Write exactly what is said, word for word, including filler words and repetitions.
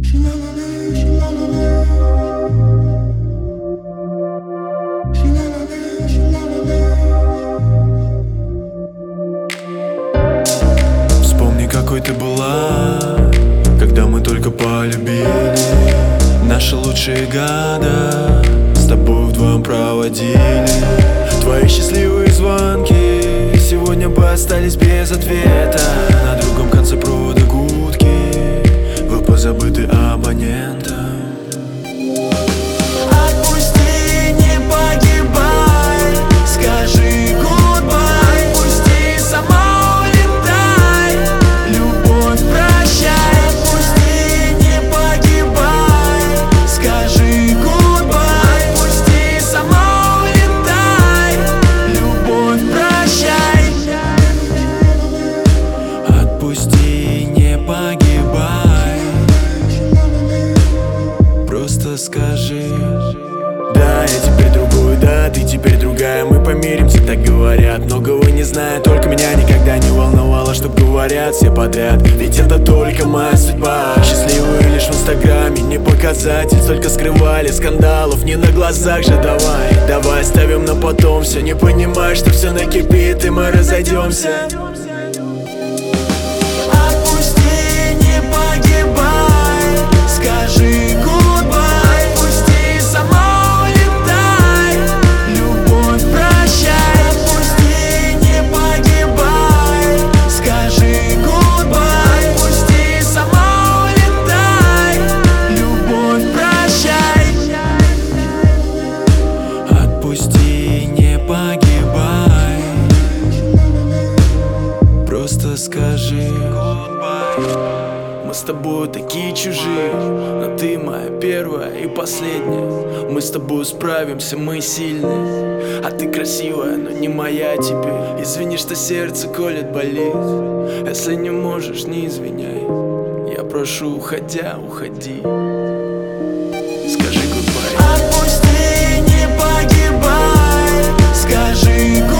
Вспомни, какой ты была, когда мы только полюбили. Наши лучшие года с тобой вдвоем проводили. Твои счастливые звонки сегодня бы остались без ответа. На другом конце провода гудки, вы позабыты абонентом. Отпусти, не погибай, скажи goodbye. Отпусти, сама улетай, любовь прощай. Отпусти, не погибай, скажи goodbye. Отпусти, сама улетай, любовь прощай. Отпусти, не погибай, просто скажи: да, я теперь другой, да, ты теперь другая. Мы помиримся, так говорят, многого не знаю. Только меня никогда не волновало, что говорят все подряд. Ведь это только моя судьба. Счастливые лишь в инстаграме, не показатель. Столько скрывали скандалов, не на глазах же. Давай, давай оставим на потом все. Не понимаешь, что все накипит и мы разойдемся. Отпусти, не погибай, скажи goodbye. Отпусти, сама улетай, любовь прощай. Отпусти, не погибай, скажи goodbye. Отпусти, сама улетай, любовь прощай. Отпусти, не погибай, просто скажи goodbye. Мы с тобой такие чужие, но ты моя первая и последняя. Мы с тобой справимся, мы сильные. А ты красивая, но не моя теперь. Извини, что сердце колет, болит. Если не можешь, не извиняй. Я прошу, уходя, уходи. Скажи goodbye. Отпусти, не погибай, скажи goodbye.